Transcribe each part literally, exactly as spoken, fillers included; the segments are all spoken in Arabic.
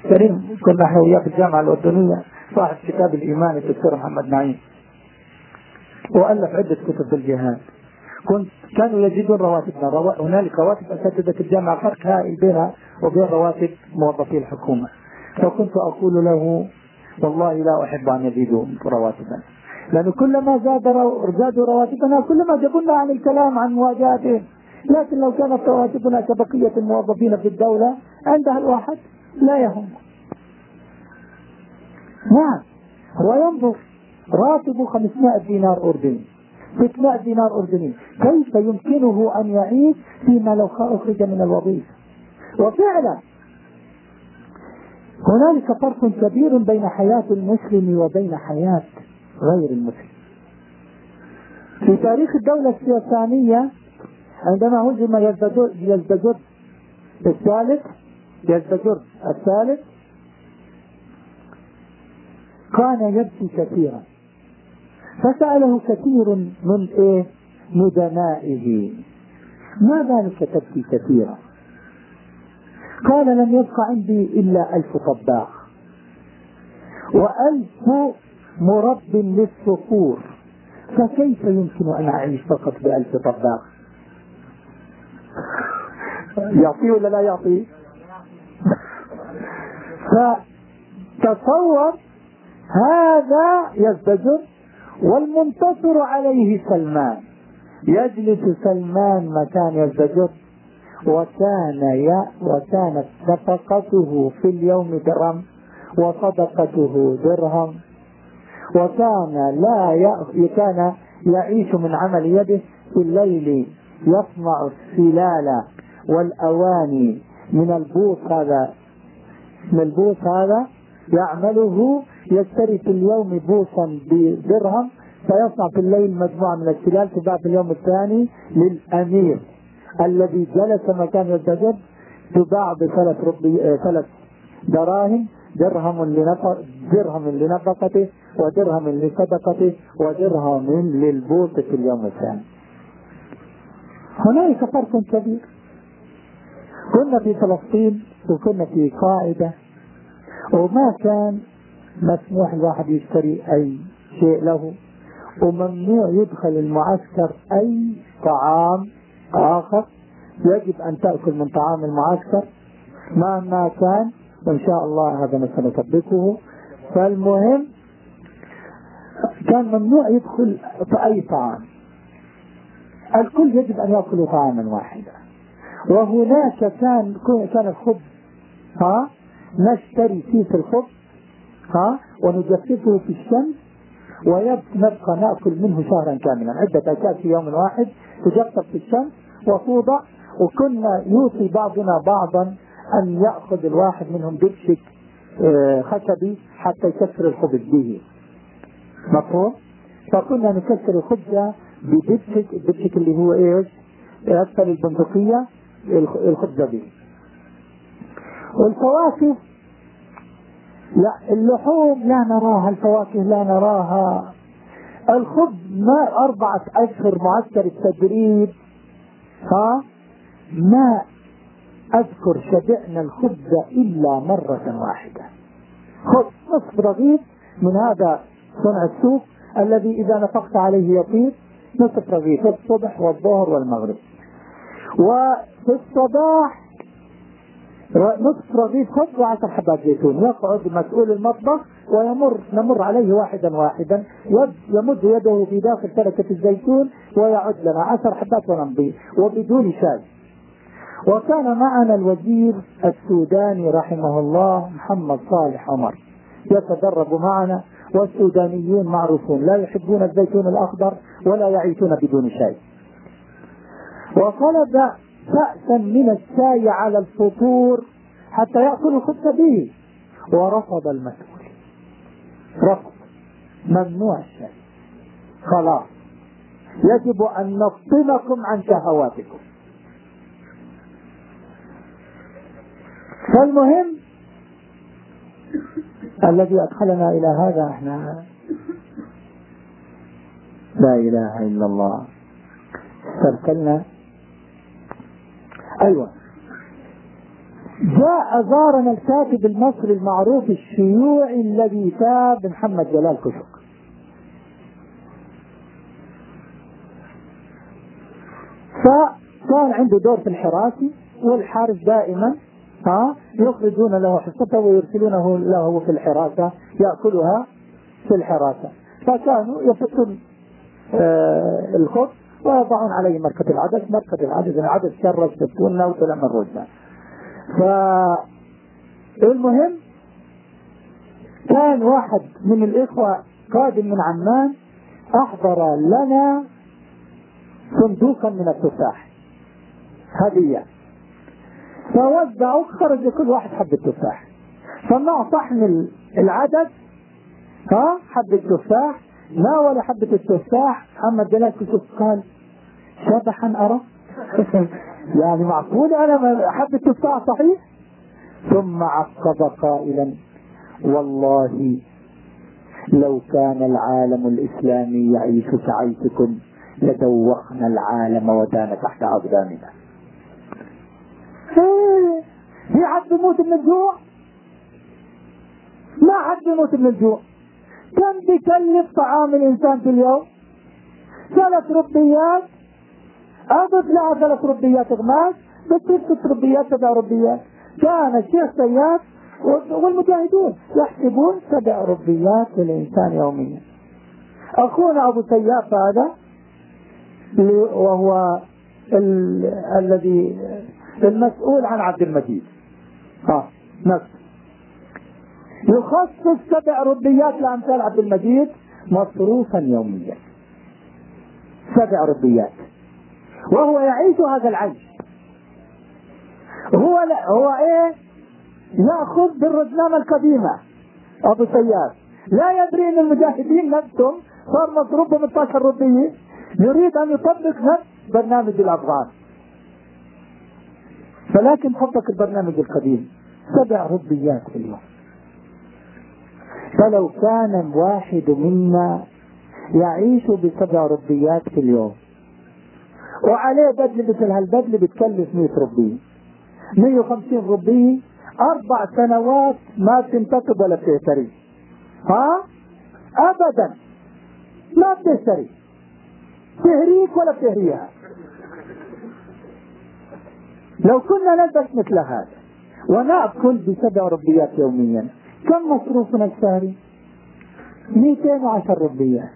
كريم كنا احنا وياه في الجامعة الأردنية، صاحب كتاب الإيمان الدكتور محمد نعيم، وألف عدة كتب في الجهاد. كنت كانوا يجدون رواتبنا، رو... هنالك رواتب أساتذة الجامعة فرق هائل بينها وبين رواتب موظفي الحكومة. فكنت أقول له والله لا أحب أن يزيدوا رواتبنا، لأنه كلما زاد رو... زادوا رواتبنا كلما جبنا عن الكلام عن مواجهتهم. لكن لو كانت رواتبنا كبقية الموظفين في الدولة عندها الواحد لا يهم. نعم، هو ينظر راتبه خمسمائة دينار أردني، ستمائة دينار أردني، كيف يمكنه أن يعيش فيما لو أخرج من الوظيفة؟ وفعلا هنالك فرق كبير بين حياة المسلم وبين حياة غير المسلم. في تاريخ الدولة السياسانية عندما هزم يزدجر الثالث يزدجر الثالث كان يبكي كثيرا، فسأله كثير من إيه ندمائه ما ذلك تبكي كثيرا؟ قال لم يبقى عندي إلا ألف طباخ وألف مرب للصقور، فكيف يمكن أن أعيش فقط بألف طباخ؟ يعطيه ولا لا يعطيه؟ فتصور هذا يزدجر والمنتصر عليه سلمان. يجلس سلمان مكان يزدجر، وكان يا وكانت نفقته في اليوم درهم وصدقته درهم، وكان لا ي... كان يعيش من عمل يده. في الليل يصنع السلال والأواني من البوص، هذا من البوص هذا يعمله، يشتري في اليوم بوصا بدرهم، فيصنع في الليل مجموعة من السلال تباع في اليوم الثاني للأمير الذي جلس مكان يزدجر، تباع بثلاث ربي ثلاث دراهم، درهم لنفق درهم لنفقته ودرهم لصدقته ودرهم للبوص في اليوم الثاني. هنالك فرق كبير. كنا في فلسطين وكنا في قاعدة، وما كان مسموح الواحد يشتري أي شيء له، وممنوع يدخل المعسكر أي طعام آخر، يجب أن تأكل من طعام المعسكر مهما كان، وإن شاء الله هذا سنطبقه. فالمهم كان ممنوع يدخل في أي طعام، الكل يجب أن يأكل طعاما واحدا. وهناك كان كان الخبز، ها نشتري كيس الخبز ها ونجففه في الشمس، ونبقى نأكل منه شهرا كاملا، عدة أكياس في يوم واحد تجفف في الشمس وتوضع. وكنا يوصي بعضنا بعضا أن يأخذ الواحد منهم دبشك خشبي حتى يكسر الخبز به، مفهوم؟ فكنا نكسر الخبز بدبشك، الدبشك اللي هو ايش؟ أسفل البندقية، الخبز به. والفواكه لا، اللحوم لا نراها، الفواكه لا نراها. الخبز ما أربعة أشهر معسكر التدريب، ها ما أذكر شبعنا الخبز إلا مرة واحدة. خبز نصف رغيف من هذا صنع السوق الذي إذا نفقت عليه يطير، نصف رغيف الصبح والظهر والمغرب. وفي الصباح نصف رغيف خبز وعشر حبات زيتون. يقعد مسؤول المطبخ ويمر نمر عليه واحدا واحدا، يمد يده في داخل تركة الزيتون ويعد لنا عشر حبات ونمضي وبدون شاي. وكان معنا الوزير السوداني رحمه الله محمد صالح عمر يتدرب معنا، والسودانيون معروفون لا يحبون الزيتون الأخضر ولا يعيشون بدون شاي. وطلب كأسا من الشاي على الفطور حتى يأكل الخبز به، ورفض المسؤول، رفض، ممنوع الشاي، خلاص يجب أن نفطمكم عن شهواتكم. فالمهم الذي أدخلنا إلى هذا احنا لا إله إلا الله استرسلنا. أيوة، جاء زارنا الكاتب المصري المعروف الشيوعي الذي تاب محمد جلال كشك، فكان عنده دور في الحراسة، والحارس دائما ها يخرجون له حصته ويرسلونه له في الحراسة يأكلها في الحراسة، فكانوا يفتون آه الخبز ويضعون عليه مركة العدس، مركة العدس العدس شرج ستوننا وطلع من رجنا. فالمهم كان واحد من الإخوة قادم من عمان أحضر لنا صندوقا من التفاح هدية، فوزعوا خرج كل واحد حبة تفاح، فمع صحن العدد ها حبة تفاح ناول حبة التفاح. محمد جلال كشك قال شبحا أرى يعني معقول أنا حبة تفاح صحيح؟ ثم عقب قائلا والله لو كان العالم الإسلامي يعيش كعيشكم لدوخنا العالم ودان تحت أقدامنا. في حد يموت من الجوع؟ ما حد يموت من الجوع. كم بيكلف طعام الإنسان في اليوم؟ ثلاث ربيات، أضف لها ثلاث ربيات غماس بتصير ست ربيات سبع ربيات. كان الشيخ سياف والمجاهدون يحسبون سبع ربيات للإنسان يوميا. أخونا أبو سياف هذا وهو ال... الذي المسؤول عن عبد المجيد ها نفسه يخصص سبع ربيات لأمثال عبد المجيد مصروفا يوميا، سبع ربيات، وهو يعيش هذا العيش. هو لا هو ايه يأخذ بالرزنامة القديمة أبو سياف، لا يدري أن المجاهدين نفسهم صار مصروف ب ثمانية عشر ربية، يريد أن يطبق نفس برنامج الأفغان، فلكن طبق البرنامج القديم سبع ربيات في اليوم. فلو كان واحد منا يعيش بسبع ربيات في اليوم وعليه بدل مثل هالبدل بتكلف مئة ربية، مئة وخمسين ربية، أربع سنوات ما بتنتقب ولا بتشتري، ها أبدا ما بتشتري، تهريك ولا بتهريها. لو كنا نلبس مثل هذا ونأكل بسبع ربيات يوميا كم مصروفنا الشهري؟ مئتين وعشر ربيات.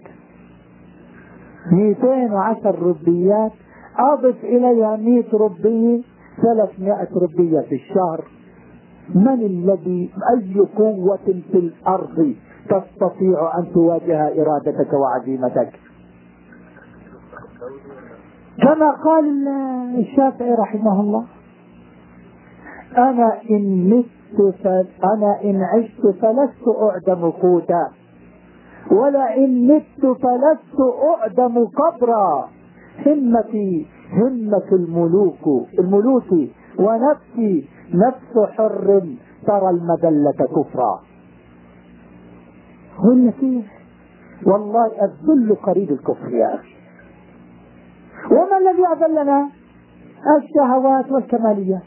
مئتين وعشر ربيات أضف إليها مئة ربية، ثلاثمائة ربية في الشهر. من الذي أي قوة في الأرض تستطيع أن تواجه إرادتك وعزيمتك؟ كما قال الشافعي رحمه الله أنا إن مت أنا إن عشت فلست أعدم قوتا ولا إن مت فلست أعدم قبرا، همتي همة الملوك الملوك ونفسي نفس حر ترى المذلة كفرا. هو النسيح والله الذل قريب الكفر يا أخي. وما الذي أذلنا؟ الشهوات والكماليات.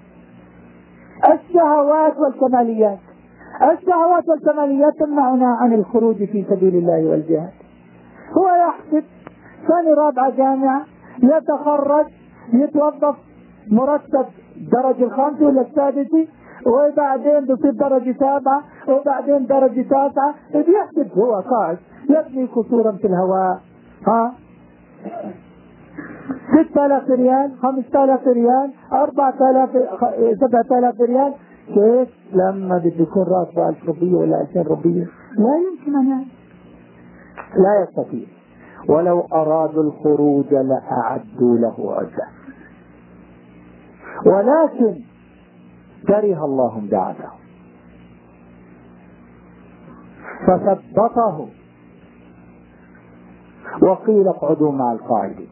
الشهوات والكماليات الشهوات والكماليات تمنعنا عن الخروج في سبيل الله والجهاد. هو يحسب ثاني رابعة جامعة يتخرج يتوظف مرتب درجة الخامسة ولا السادسة، وبعدين بصير درجة سابعة وبعدين درجة تاسعة، يحسب هو قاعد يبني قصورا في الهواء ها ستة آلاف ريال، خمسة آلاف ريال، أربعة آلاف، سبعة آلاف ريال. كيف لما بده يكون راتبه ألف ربية ولا ألفين ربية؟ لا يمكن أن لا يستطيع. ولو أرادوا الخروج لأعدوا له عدة، ولكن كره الله بعثه فثبطه وقيل اقعدوا مع القاعدين.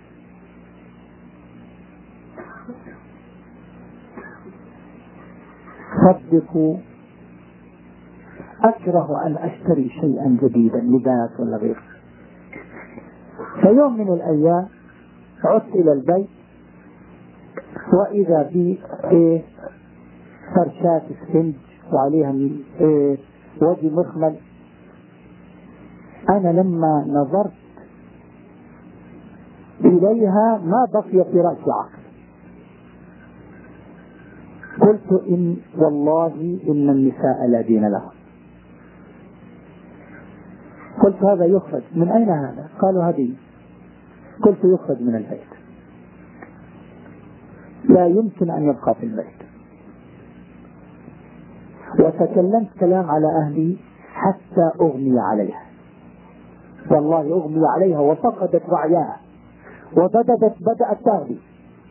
صدقوا أكره أن أشتري شيئا جديدا لباس ولا غيره. فيوم من الأيام عدت إلى البيت وإذا بي إيه فرشات اسفنج وعليها إيه وجه مخمل. أنا لما نظرت إليها ما بقي في رأسي عقل. قلت إن والله إن النساء لا دين لهم. قلت هذا يخرج من أين هذا؟ قالوا هذه. قلت يخرج من البيت، لا يمكن أن يبقى في البيت. وتكلمت كلام على أهلي حتى أغمي عليها، والله أغمي عليها وفقدت وعيها وبدأت بدأت تغلي،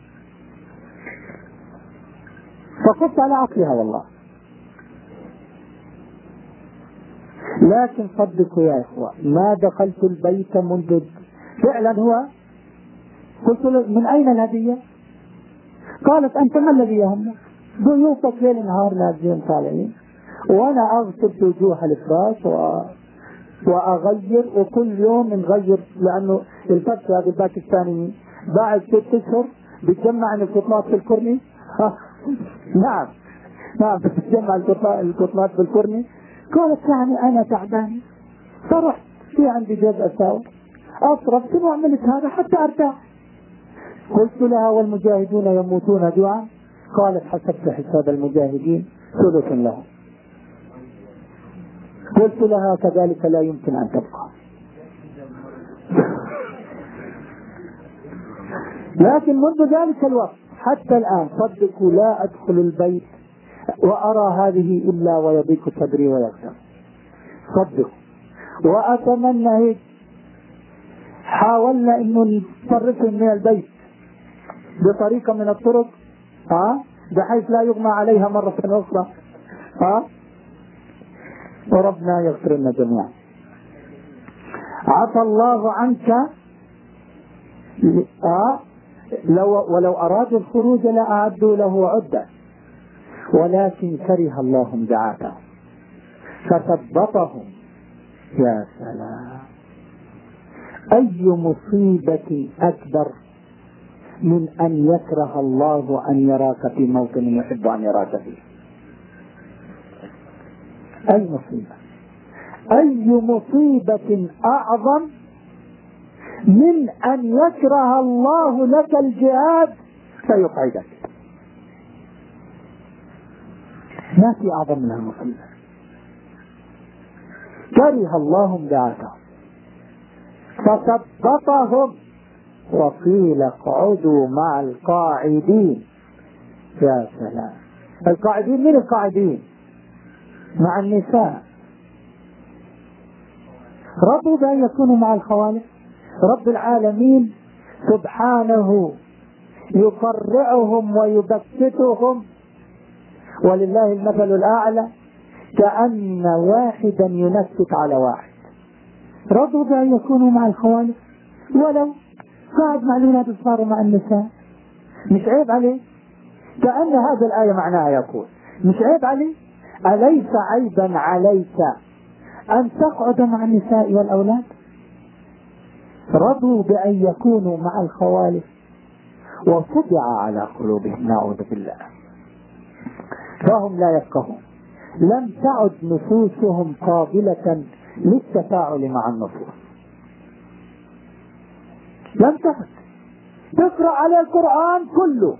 فقفت على عقلها والله. لكن صدقوا يا إخوة ما دخلت البيت منذ فعلا. هو قلت له من أين الهدية؟ قالت أنت ما الذي يهمك؟ ضيوفك ليل نهار نازلين طالعين وأنا أغسل في وجوه الفراش و... وأغير، وكل يوم نغير، لأنه الفتح هذا الباكستاني بعد ست أشهر بتجمع القطنات في الكورني. نعم نعم بتجمع القطنات في الكورني. قالت يعني أنا تعبان، فرحت في عندي جزء أساوي أصرف شنو عملت هذا حتى أرتاح. قلت لها والمجاهدون يموتون جوعا؟ قالت حسبت حساب المجاهدين ثلث لهم. قلت لها كذلك لا يمكن أن تبقى. لكن منذ ذلك الوقت حتى الآن صدقوا لا أدخل البيت وأرى هذه إلا ويضيق صدري ويغشى. صدقوا. وأتمنى هيك حاولنا إنه نصرفهم من البيت بطريقة من الطرق ها بحيث لا يغمى عليها مرة أخرى ها وربنا يغفر لنا جميعا. عفى الله عنك ها لو ولو أرادوا الخروج لأعدوا له عدة ولكن كره الله انبعاثهم فثبطهم. يا سلام، أي مصيبة أكبر من أن يكره الله أن يراك في موطن يحب أن يراك فيه؟ أي مصيبة، أي مصيبة أعظم من أن يكره الله لك الجهاد فيقعدك؟ ما في أعظم من المصيبة. كره الله انبعاثهم فثبطهم وقيل اقعدوا مع القاعدين. يا سلام، القاعدين من القاعدين؟ مع النساء. رضوا بأن يكونوا مع الخوالف. رب العالمين سبحانه يفرعهم ويبسطهم ولله المثل الأعلى، كأن واحدا ينكت على واحد. رضوا بأن يكونوا مع الخوالف ولو قاعد مع الولاد الصغار مع النساء، مش عيب عليه؟ كأن هذا الآية معناها يقول مش عيب عليه؟ أليس عيبا عليك أن تقعد مع النساء والأولاد؟ رضوا بأن يكونوا مع الخوالف وطبع على قلوبهم نعوذ بالله فهم لا يفقهون. لم تعد نفوسهم قابلة للتفاعل مع النصوص، لم تعد. تقرأ على القرآن كله،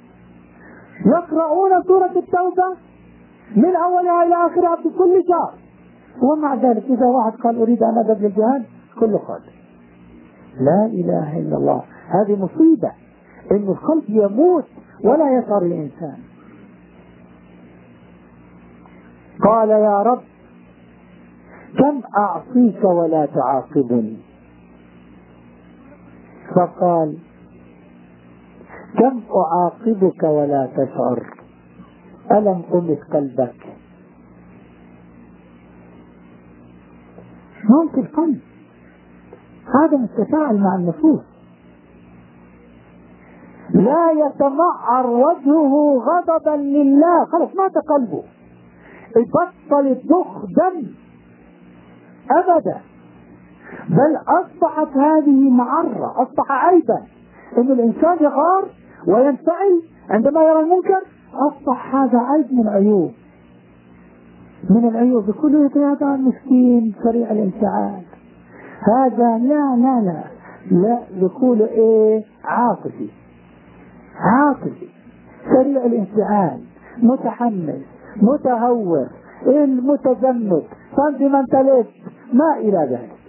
يقرؤون سورة التوبة من أولها إلى آخرها في كل شهر، ومع ذلك إذا واحد قال أريد أن أذهب للجهاد كله خالد. لا إله إلا الله. هذه مصيبة، إن القلب يموت ولا يشعر الإنسان. قال يا رب كم أعصيك ولا تعاقبني؟ فقال كم أعاقبك ولا تشعر؟ ألم أمس قلبك؟ موت القلب، هذا التفاعل مع النفوس. لا يتمعر وجهه غضبا لله، خلاص مات قلبه، بطل الضخ دم أبدا، بل أصبحت هذه معرة، أصبح عيبا إن الإنسان يغار وينفعل عندما يرى المنكر أصبح هذا عيب من عيوب من العيوب. يقولوا هذا مسكين سريع الانفعال، هذا لا لا لا لا يقولوا ايه عاطفي عاطفي سريع الانفعال، متحمس، متهور، المتزمت، سنتيمنتاليست، ما الى ذلك.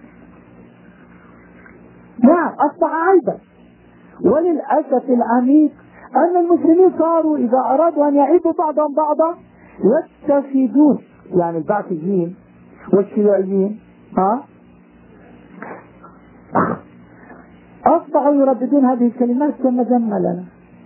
نعم أصبح عيبا. وللأسف العميق أن المسلمين صاروا إذا أرادوا أن يعيبوا بعضهم بعضا يتخذون، يعني البعثيين والشيوعيين ها أصبحوا يرددون هذه الكلمات كمذمة لنا.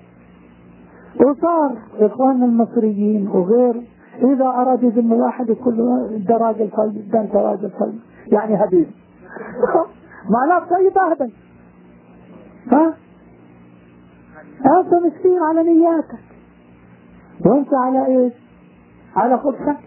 وصار إخواننا المصريين وغير إذا أراد يذم واحد يقول له أنت راجل طيب، ده أنت راجل طيب، يعني هبيب معناه طيب أهبل. ها أنت مسكين على نياتك، وأنت على إيش؟ على خبثك.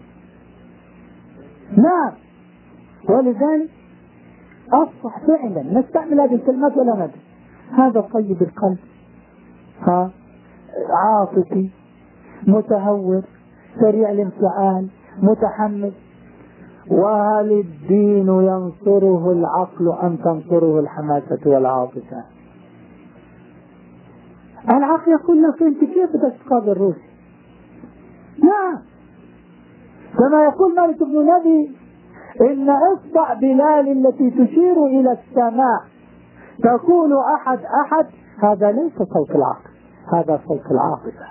نعم. ولذلك أصبح فعلا نستعمل هذه الكلمات ولا ندري. هذا طيب القلب، ها عاطفي، متهور، سريع الانفعال، متحمس. وهل الدين ينصره العقل أم تنصره الحماسة والعاطفة؟ العقل يقول لك أنت كيف بدك تقابل الروسي؟ لا، كما يقول مالك بن نبي إن إصبع بلال التي تشير إلى السماء تقول أحد أحد، هذا ليس صوت العقل، هذا صوت العاطفة.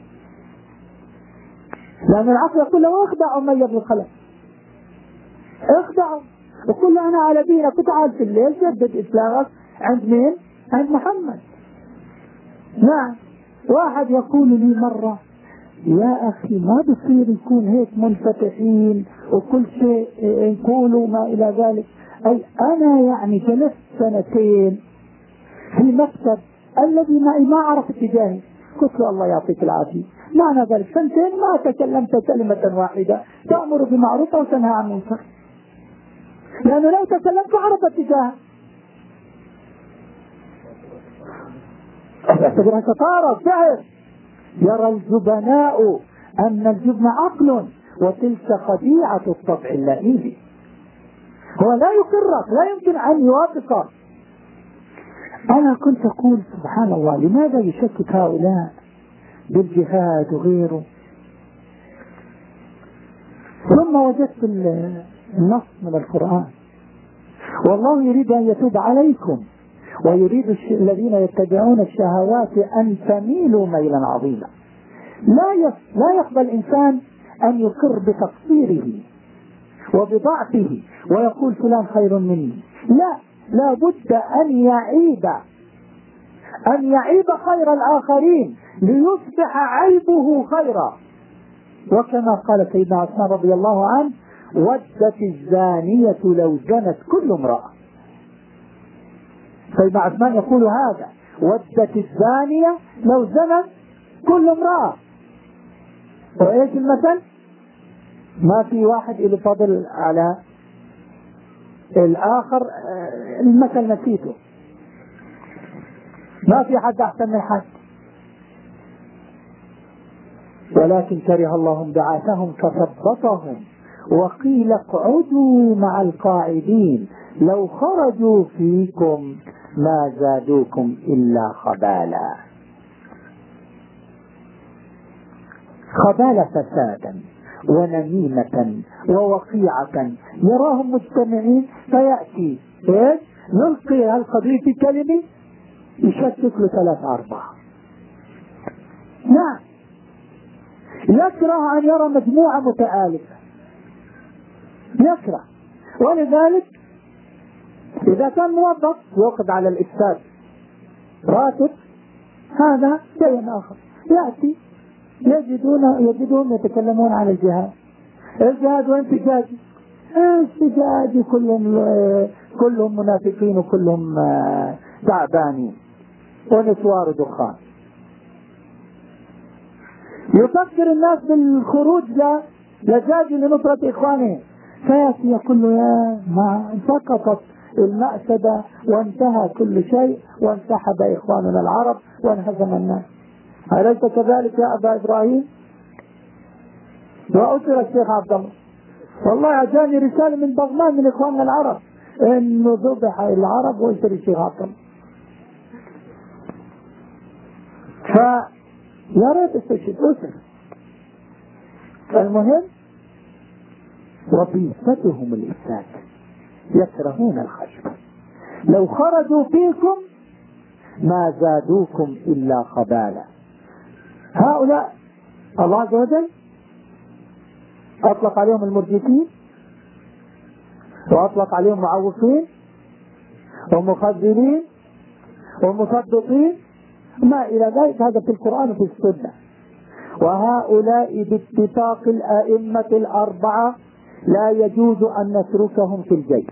لأن العقل يقول له اخدع أمية بن خلف، اخدعوا وقل له أنا على دينك، وتعال في الليل جدد إسلامك عند مين؟ عند محمد. نعم. واحد يقول لي مرة يا أخي ما بصير يكون هيك منفتحين وكل شيء نقولوا ما إلى ذلك. أي أنا يعني جلست سنتين في مكتب الذي معي ما عرف اتجاهي، قلت له الله يعطيك العافية، معنى ذلك سنتين ما تكلمت كلمة واحدة تأمر بمعروف وتنهى عن منكر، لأنه لو تكلمت عرف اتجاهه. اعتبرها شطارة سعر. يرى الجبناء أن الجبن عقل وتلك خديعة الطبع اللئيم. هو لا يقرك، لا يمكن أن يوافقك. أنا كنت أقول سبحان الله لماذا يشكك هؤلاء بالجهاد وغيره؟ ثم وجدت النص من القرآن والله يريد أن يتوب عليكم ويريد الذين يتبعون الشهوات أن تميلوا ميلا عظيما. لا لا يقبل الإنسان أن يقر بتقصيره وبضعفه ويقول فلان خير مني. لا، لا بد أن يعيب أن يعيب خير الآخرين ليصبح عيبه خيرا. وكما قال سيدنا عثمان رضي الله عنه ودت الزانية لو زنت كل امرأة. سيدنا عثمان يقول هذا، ودت الزانية لو زنت كل امرأة. وإيش المثل؟ ما في واحد اللي فضل على الآخر، المثل نسيته، ما في حد أحسن من حد، ولكن كره الله بعاثهم فثبطهم وقيل اقعدوا مع القاعدين لو خرجوا فيكم ما زادوكم إلا خبالا. خبال فسادا ونميمة ووقيعة يراهم مجتمعين فيأتي ايش؟ يلقي هالقضية في كلمة يشكك له ثلاث أربعة. نعم. يكره أن يرى مجموعة متآلفة، يكره. ولذلك إذا كان موظف يوقد على الإفساد راتب، هذا شيء آخر. يأتي يجدون يجدون يتكلمون عن الجهاد. الجهاد وين سجاجي؟ السجاجي كلهم كلهم منافقين وكلهم تعبانين ونسوار دخان. يفكر الناس بالخروج لجاج لنصرة إخوانهم، فيأتي يقول له يا ما سقطت المأسدة وانتهى كل شيء وانسحب إخواننا العرب وانهزم الناس. أليس كذلك يا أبا إبراهيم؟ وأسر الشيخ عبد الله، والله أجاني رسالة من بغمان من إخواننا العرب إنه ذبح العرب وأسر الشيخ عبد الله. فيا ريت استشهد أسر. المهم وبيئتهم الإفساد يكرهون الخشب، لو خرجوا فيكم ما زادوكم إلا خبالا. هؤلاء الله عز وجل أطلق عليهم المرجفين، وأطلق عليهم معوقين ومخذلين ومصدقين ما إلى ذلك، هذا في القرآن وفي السنة. وهؤلاء باتفاق الأئمة الأربعة لا يجوز أن نتركهم في الجيش،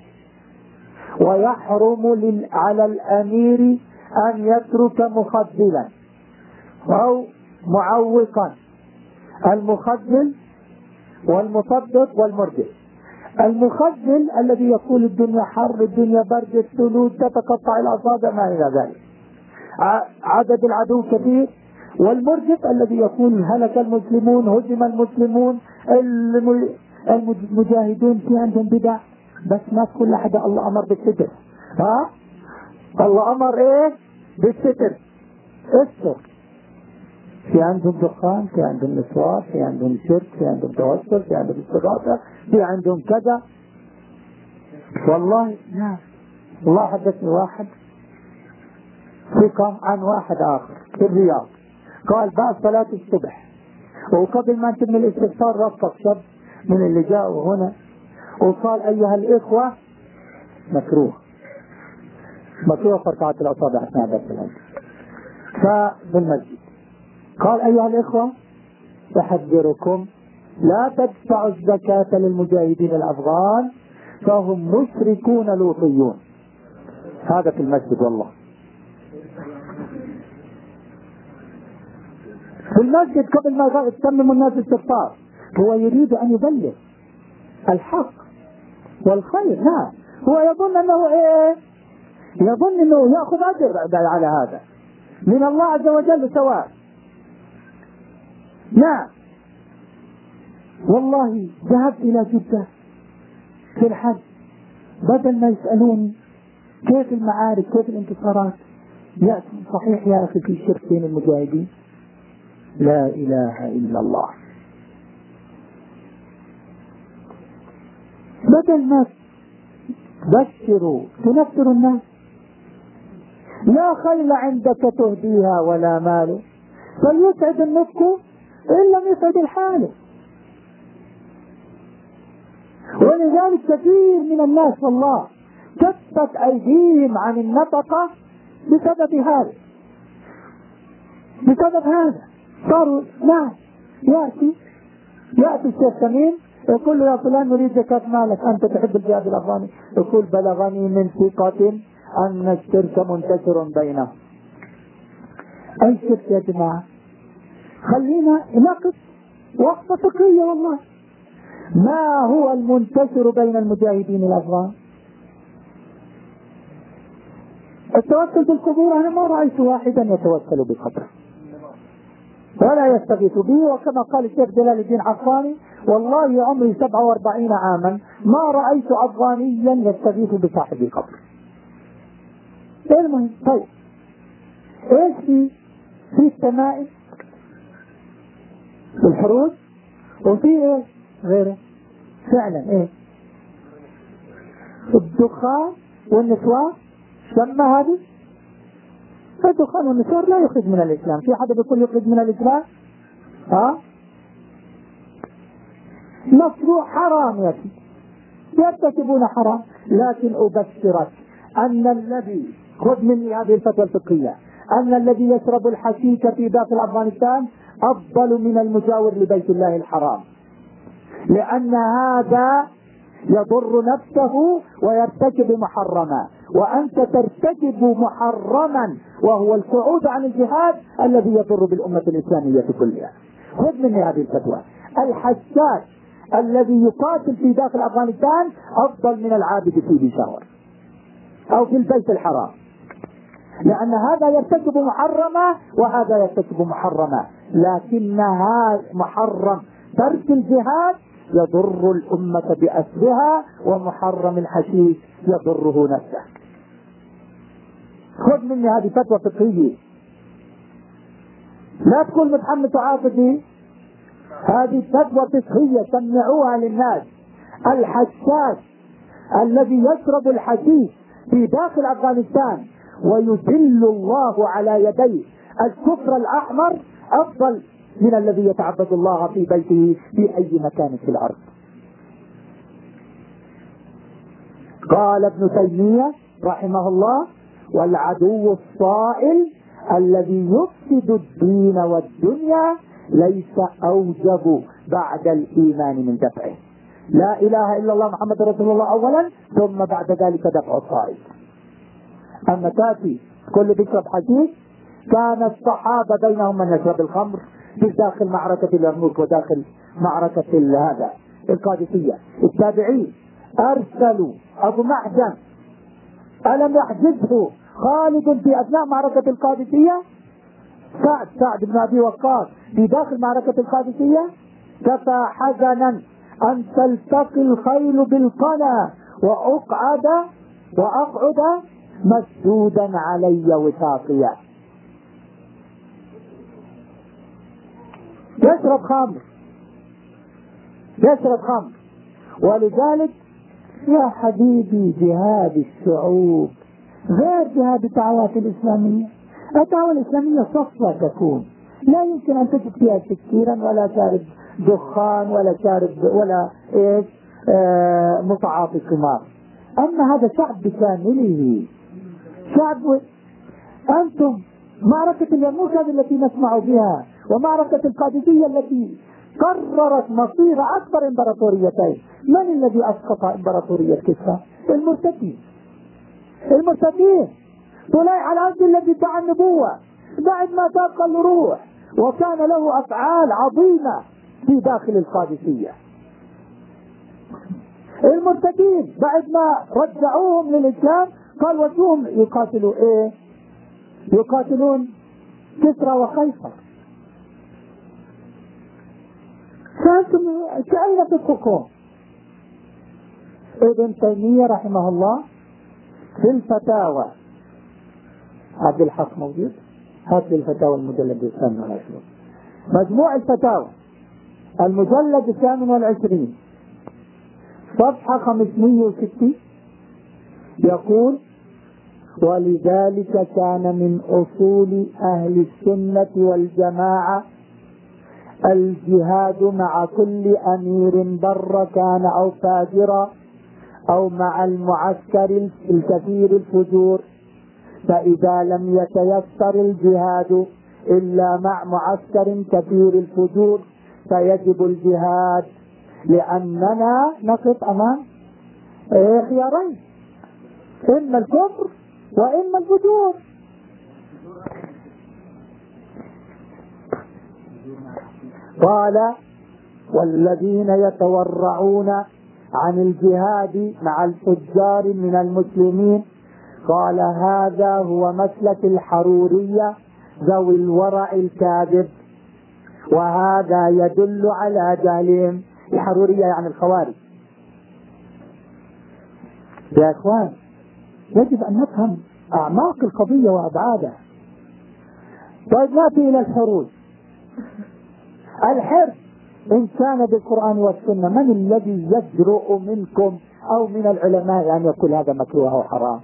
ويحرم على الأمير أن يترك مخذلا أو معوقا. المخذل والمصدق والمرجف. المخذل الذي يقول الدنيا حر، الدنيا برد، الثلوج تتقطع الأصابع ما إلى ذلك، عدد العدو كبير. والمرجف الذي يقول هلك المسلمون، هزم المسلمون، المجاهدون في عندهم بدع، بس ما كل أحد الله أمر بالستر. ها الله أمر إيه؟ بالستر. استر. في عندهم دخان، في عندهم نسوان، في عندهم شرك، في عندهم توسل، في عندهم استغاثة، في عندهم كذا. والله نعم، الله حدثني واحد ثقة عن واحد آخر في الرياض، قال بعد صلاة الصبح وقبل ما نتم الاستغفار رفق شاب من اللي جاءوا هنا وقال أيها الإخوة مكروه مكروه فرقعة الأصابع أثناء درس العلم فبالمسجد. قال أيها الإخوة أحذركم لا تدفعوا الزكاة للمجاهدين الأفغان فهم مشركون لوطيون. هذا في المسجد والله، في المسجد قبل ما تتمم الناس الاستغفار. هو يريد أن يبلغ الحق والخير. نعم، هو يظن أنه إيه؟ يظن أنه يأخذ أجر على هذا من الله عز وجل سواء. نعم والله ذهبت إلى جدة في الحج، بدل ما يسألوني كيف المعارك كيف الانتصارات، يأتي صحيح يا أخي في شرك بين المجاهدين، لا إله إلا الله. بدل ما تبشروا تنفروا الناس، لا خيل عندك تهديها ولا مال فليسعد النفق إن لم يسعد الحال. ولذلك كثير من الناس والله كفت أيديهم عن النفقة بسبب هذا بسبب هذا صاروا لا يأتي يأتي الشيخ سمين يقول له يا فلان نريد زكاة مالك، أنت تحب الجهاد الأفغاني؟ يقول بلغني من ثقة أن الشرك منتشر بينهم. أي شرك يا جماعة؟ خلينا نقف وقفة فقهية. والله ما هو المنتشر بين المجاهدين الأفغان؟ التوسل بالقبور. أنا ما رأيت واحدا يتوسل بقبره ولا يستغيث به، وكما قال الشيخ جلال الدين عفاني والله عمري سبعة وأربعين عاما ما رأيت أفغانيا يستغيث بصاحب قبر. المهم طيب ايش في في التمائم والحروج وفي ايه غيره فعلا ايه الدخان والنسوان. سمى هذه الدخان والنسوان لا يخرج من الإسلام. في حدا بيقول يخرج من الإسلام؟ ها مشروع حرام يا سيدي، يرتكبون حرام. لكن أبشرك أن الذي خذ مني هذه الفتوى الفقهية أن الذي يشرب الحشيش في داخل أفغانستان أفضل من المجاور لبيت الله الحرام، لأن هذا يضر نفسه ويرتكب محرما، وأنت ترتكب محرما وهو الصعود عن الجهاد الذي يضر بالأمة الإسلامية كلها. خذ مني هذه الفتوى، الحشاش الذي يقاتل في داخل أفغانستان أفضل من العابد في بيشاور أو في البيت الحرام. لأن هذا يرتكب محرمة وهذا يرتكب محرمة، لكن هذا محرم ترك الجهاد يضر الأمة بأسرها، ومحرم الحشيش يضره نفسه. خذ مني هذه فتوى فقهية، لا تكون متحمس وعاطفي، هذه فتوى فقهية سمعوها للناس. الحشاش الذي يشرب الحشيش في داخل أفغانستان ويذل الله على يديه الكفر الأحمر أفضل من الذي يتعبد الله في بيته في أي مكان في الأرض. قال ابن تيمية رحمه الله: والعدو الصائل الذي يفسد الدين والدنيا ليس أوجب بعد الإيمان من دفعه. لا إله إلا الله محمد رسول الله أولا، ثم بعد ذلك دفع الصائل. أما تأتي كل بيشرب حشيش، كان الصحابة بينهم من يشرب الخمر في داخل معركة اليرموك وداخل معركة هذا القادسية. التابعين أرسلوا أبو معجم، ألم يحجزه خالد في أثناء معركة القادسية؟ سعد سعد بن أبي وقاص في داخل معركة القادسية: كفى حزنا أن تلتقي الخيل بالقنا وأقعد وأقعد مسدودا علي وثاقيا. يشرب خمر يشرب خمر ولذلك يا حبيبي جهاد الشعوب غير جهاد الدعوات الإسلامية. الدعوة الإسلامية صفة تكون، لا يمكن أن تجد فيها تكثيرا ولا شارب دخان ولا شارب ولا إيش آه متعاطي قمار. أما هذا شعب بكامله، شعب و... أنتم معركة اليرموك هذه التي نسمع بها، ومعركة القادسية التي قررت مصير أكبر إمبراطوريتين، من الذي أسقط إمبراطورية كسرى؟ المرتدين. المرتدين طليع العبد الذي ادعى النبوة بعد ما تاب الروح، وكان له أفعال عظيمة في داخل القادسية. المرتدين بعد ما رجعوهم للإسلام قال وجوهم يقاتلوا إيه؟ يقاتلون كسرى وقيصر. فأنتم كأين تدخلكم؟ ابن تيمية رحمه الله في الفتاوى، عبد الحق موجود، هات لي الفتاوى المجلد الثامن والعشرين، مجموع الفتاوى المجلد الثامن والعشرين صفحة خمسمائة وستين، يقول: ولذلك كان من أصول أهل السنة والجماعة الجهاد مع كل أمير بر كان أو فاجرا، أو مع المعسكر الكثير الفجور، فإذا لم يتيسر الجهاد إلا مع معسكر كثير الفجور فيجب الجهاد، لأننا نقف أمام خيارين: إما الكفر وإما الفجور. قال: والذين يتورعون عن الجهاد مع الفجار من المسلمين، قال: هذا هو مسلك الحرورية ذوي الورع الكاذب، وهذا يدل على جهلهم. الحرورية يعني الخوارج. يا إخوان يجب أن نفهم أعماق القضية وأبعادها. طيب نأتي إلى الحروج. الحرب إن كان بالقرآن والسنة، من الذي يجرؤ منكم أو من العلماء أن يقول هذا مكروه أو حرام؟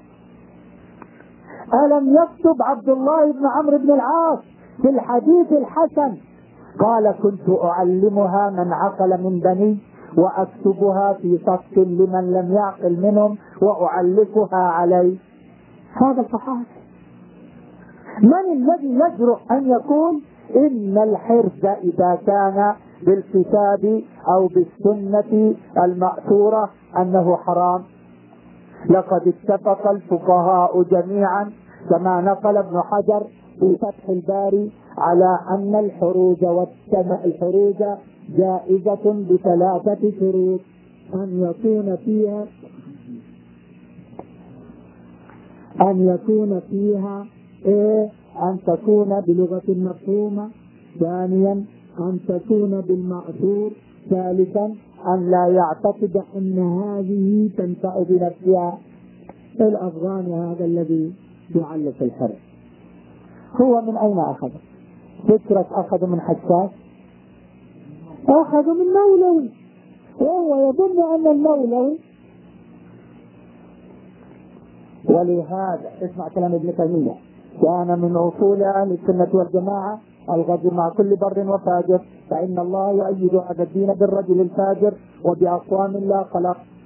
ألم يكتب عبد الله بن عمرو بن العاص في الحديث الحسن قال: كنت أعلمها من عقل من بني وأكتبها في صف لمن لم يعقل منهم وأعلقها عليه. هذا الصحابي. من الذي يجرؤ أن يقول إن الحرز إذا كان بالكتاب أو بالسنة المأثورة أنه حرام؟ لقد اتفق الفقهاء جميعا كما نقل ابن حجر في فتح الباري على أن الحروج الحروج جائزة بثلاثة شروط: أن يكون فيها أن يكون فيها إيه؟ أن تكون بلغة مفهومة. ثانيا أن تكون بالمأثور. ثالثا أن لا يعتقد أن هذه تنفع بنفسها. الأفغاني هذا الذي يعلق الحرب هو من أين أخذ؟ فكرة أخذ من حساس؟ أخذ من مولوي، وهو يظن أن المولوي. ولهذا اسمع كلام ابن تيمية، كان من أصول أهل السنة والجماعة الغدر مع كل بر وفاجر، فإن الله يؤيد هذا الدين بالرجل الفاجر وبأقوام لا خلق